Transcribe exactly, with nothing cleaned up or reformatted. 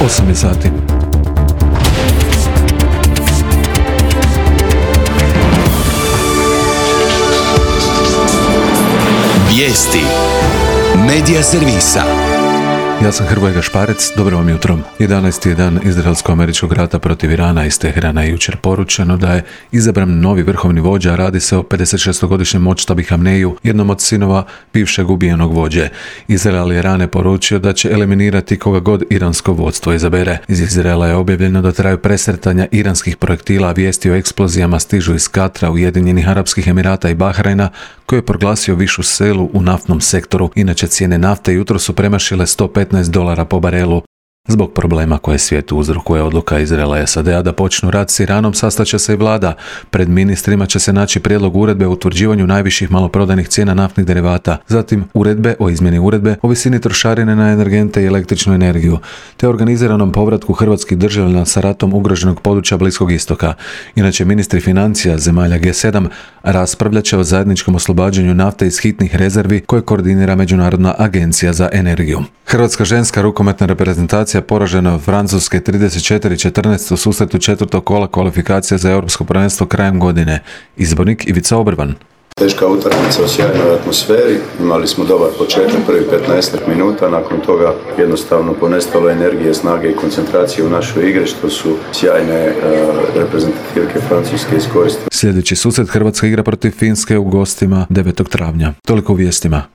osam je sati. Vijesti Medija servisa. Ja sam Hrvoje Gašparec, dobro vam jutro. jedanaesti je dan izraelsko-američkog rata protiv Irana. Iz Teherana je jučer poručeno da je izabran novi vrhovni vođa, a radi se o pedesetšestogodišnjem Močtabi Hamneiju, jednom od sinova bivšeg ubijenog vođe. Izrael je rane poručio da će eliminirati koga god iransko vodstvo izabere. Iz Izraela je objavljeno da traju presretanja iranskih projektila, a vijesti o eksplozijama stižu iz Katra, Ujedinjenih Arapskih Emirata i Bahrajna, koji je proglasio višu selu u naftnom sektoru. Inače, cijene nafte jutro su premašile sto petnaest dolara po barelu. Zbog problema koje svijetu uzrokuje odluka Izraela i S A D-a da počnu rat s Iranom, sastaće se i vlada. Pred ministrima će se naći prijedlog uredbe o utvrđivanju najviših maloprodajnih cijena naftnih derivata, zatim uredbe o izmjeni uredbe o visini trošarine na energente i električnu energiju, te organiziranom povratku hrvatskih državljana sa ratom ugroženog područja Bliskog istoka. Inače, ministri financija zemalja G sedam raspravljat će o zajedničkom oslobađanju nafte iz hitnih rezervi koje koordinira Međunarodna agencija za energiju. Hrvatska ženska rukometna reprezentacija poražena od Francuske trideset četiri četrnaest u susretu četvrtog kola kvalifikacija za europsko prvenstvo krajem godine. Izbornik Ivica Obrvan. Teška utakmica u sjajnoj atmosferi, imali smo dobar početak, prvi petnaest minuta, nakon toga jednostavno ponestalo energije, snage i koncentracije u našoj igri, što su sjajne uh, reprezentativke Francuske iskoristile. Sljedeći susret Hrvatska igra protiv Finske u gostima devetog travnja. Toliko u vijestima.